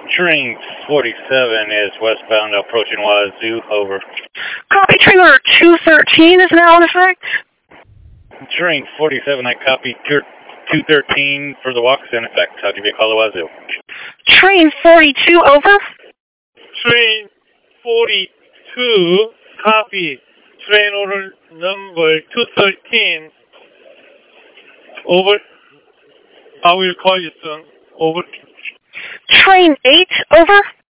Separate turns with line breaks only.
Train 47 is westbound approaching Wazoo, over.
Copy, train order 213 is now in effect.
Train 47, I copy 213 for the walk is in effect. I'll give you a call to Wazoo.
Train 42, over.
Train 42, copy. Train order number 213, over. I will call you soon, over.
Train 8, over.